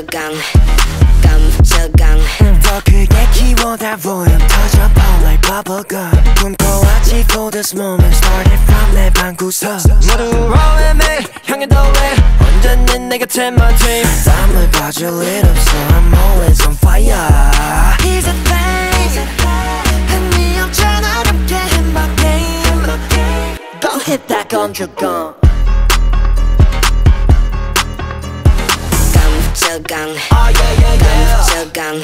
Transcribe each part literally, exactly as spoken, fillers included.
깜짝강 깜짝강 더 크게 키워다 보면 터져 pop like bubblegum 꿈꿔왔지 for this moment started from 내 방구석 모두 rolling 향해 더해 언제는 내 곁에만 dream 땀을 가질 일 없어 I'm always on fire He's a thing 흥미없잖아 어렵게 hit my game Go hit that 건조건 깜짝강 Oh yeah yeah yeah 깜짝강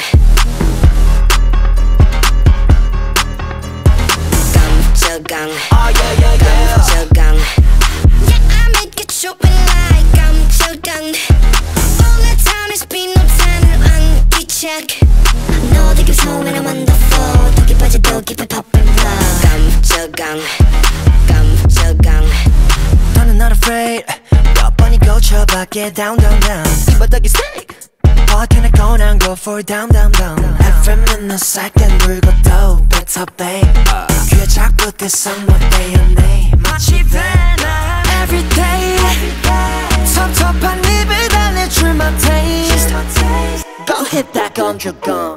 깜짝강 Oh yeah yeah yeah 깜짝강 Yeah I make it show me like 깜짝강 All the time it's been no time 안 귀찮게 I know that gives home when I'm on the floor 더 깊어져 더 깊이 popping love 깜짝강 깜짝강 너는 not afraid 몇 번이 고쳐봤게 down down down 이 바닥이 steak What can I go now go for down down down 에프엠은 너 second 불고 또 better babe 귀에 자꾸 떼성 못 떼어내 마치 venom Everyday 섭섭한 입을 달래줄 my taste Go hit that 건조건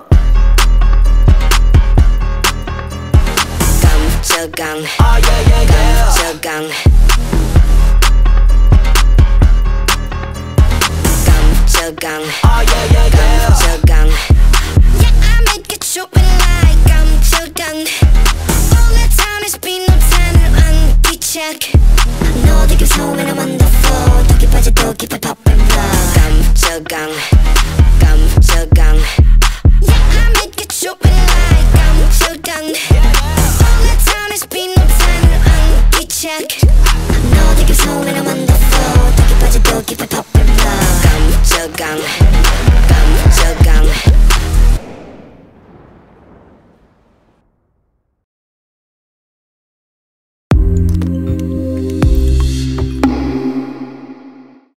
깜짝강 Oh yeah yeah yeah 깜짝강 깜짝강 Oh yeah yeah yeah 깜짝강 Yeah I make it show me like 깜짝강 All the time it's been no time 안 귀찮게 I know that gives home when I'm on the floor 더 깊어져 더 깊이 popping love 깜짝강 깜짝강